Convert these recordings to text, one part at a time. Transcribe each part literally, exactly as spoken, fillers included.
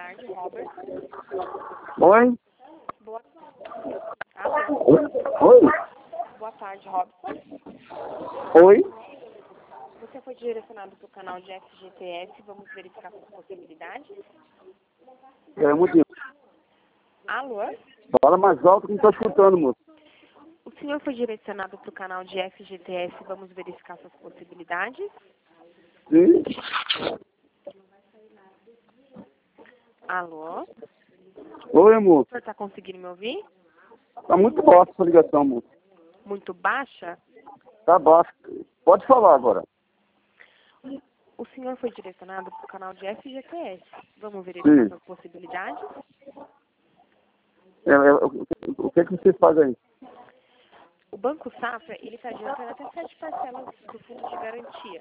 tarde, Robertson. Oi? Boa tarde. Oi? Boa tarde, Robson. Oi? Você foi direcionado para o canal de F G T S. Vamos verificar suas possibilidades. É muito. Alô? Fala mais alto que não tô escutando, moço. O senhor foi direcionado para o canal de F G T S. Vamos verificar suas possibilidades. Sim? Alô? Oi, O moço. senhor está conseguindo me ouvir? Tá muito baixa essa ligação, moço. Muito baixa? Tá baixo. Pode falar agora. O senhor foi direcionado para o canal de F G T S. Vamos verificar Sim. suas possibilidades. É, é, o, o que é que vocês fazem aí? O Banco Safra, ele está adiantando até sete parcelas do fundo de garantia.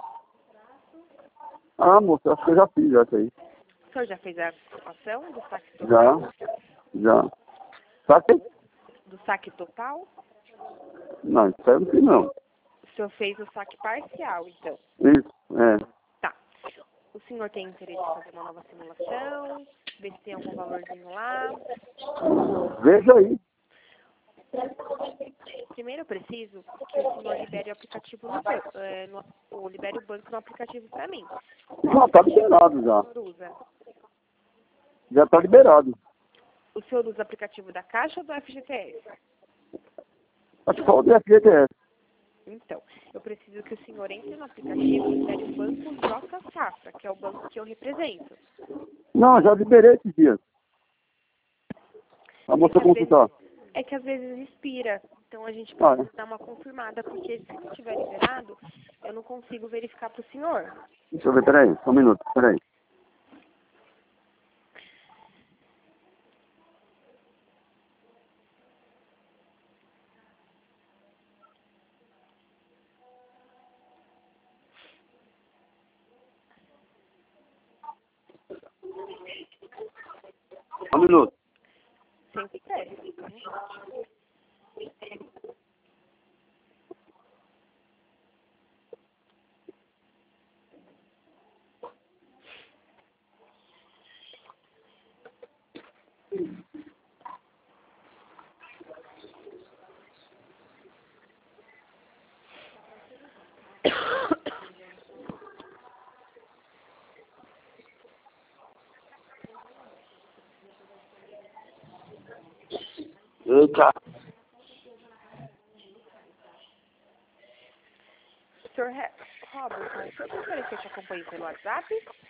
Ah, moço, acho que eu já fiz já isso aí. O senhor já fez a ação do saque total? Já. Já. Sabe? Do saque total? Não, isso aí eu não fiz não. O senhor fez o saque parcial, então. Isso, é. Tá. O senhor tem interesse em fazer uma nova simulação? Ver se tem algum valorzinho lá? Veja aí. Primeiro eu preciso que o senhor libere o aplicativo no banco, é, no, ou libere o banco no aplicativo para mim. Já tá liberado já. O senhor usa? Já tá liberado. O senhor usa o aplicativo da Caixa ou do F G T S? Acho que só o D F G T S. Então, eu preciso que o senhor entre no aplicativo e libere o banco J Safra, que é o banco que eu represento. Não, já liberei esses dias. A É moça que, às vezes, consultar. é que às vezes expira, então a gente Ah, precisa dar uma confirmada, porque se não estiver liberado, eu não consigo verificar para o senhor. deixa eu ver, peraí, só um minuto, peraí. Um minuto. Sempre presta, fica à vontade. Eita. Senhor Re- Robertson, o senhor prefere que eu te acompanhe pelo WhatsApp?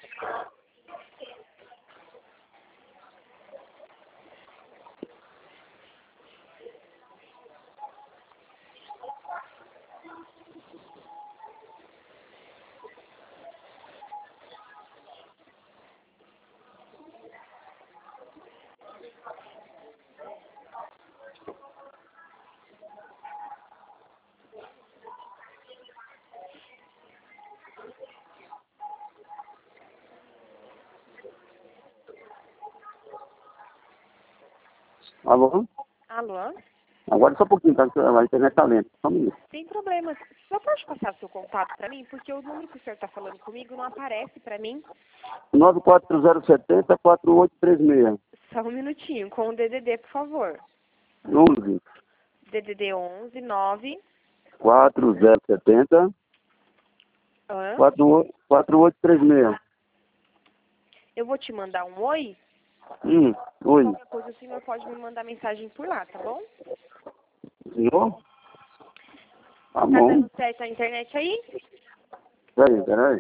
Alô? Alô? Agora só um pouquinho, tá? A internet tá lenta. Só um minuto. Sem problemas. Só pode passar seu contato para mim, porque o número que o senhor está falando comigo não aparece para mim. nove quatro zero sete zero quatro oito três seis. Só um minutinho, com o D D D, por favor. onze D D D onze nove quatro zero sete zero Hã? quatro oito três seis. Eu vou te mandar um oi. Hum, oi. Qualquer coisa o senhor pode me mandar mensagem por lá, tá bom? Senhor? Tá Tá bom. dando certo a internet aí? Peraí, peraí.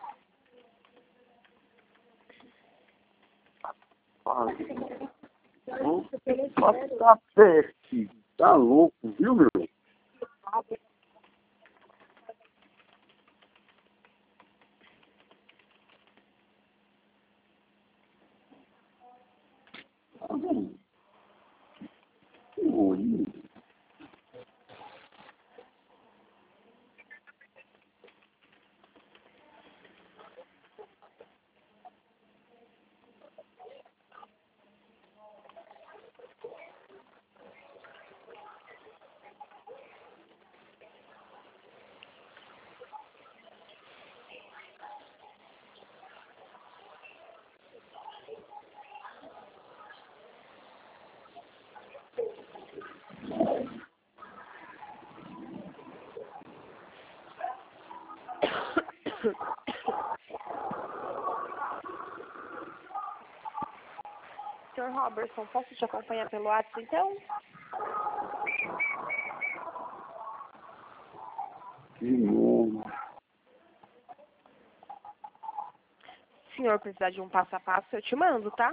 Nossa, peste. Tá louco, viu, meu? Oi. senhor Robertson, posso te acompanhar pelo WhatsApp, então? De novo. Se o senhor precisar de um passo a passo, eu te mando, tá?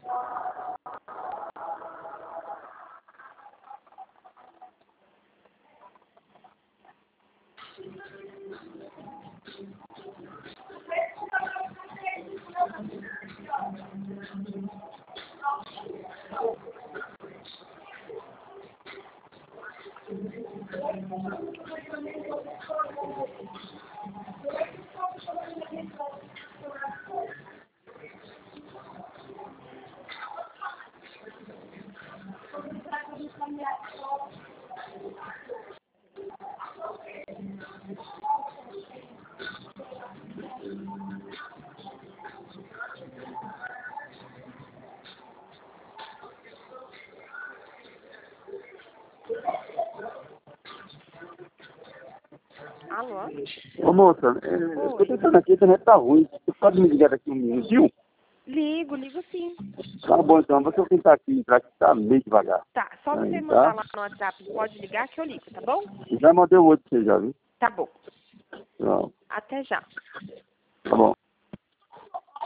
Alô? Ô, moça, é, eu tô tentando aqui, a internet tá ruim. Você pode me ligar daqui um minutinho? Ligo, ligo sim. Tá bom, então. Vou tentar aqui entrar, que tá meio devagar. Tá, só você Aí, mandar tá? lá no WhatsApp, pode ligar que eu ligo, tá bom? Já mandei o outro pra você já, viu? Tá bom. Pronto. Até já. Tá bom.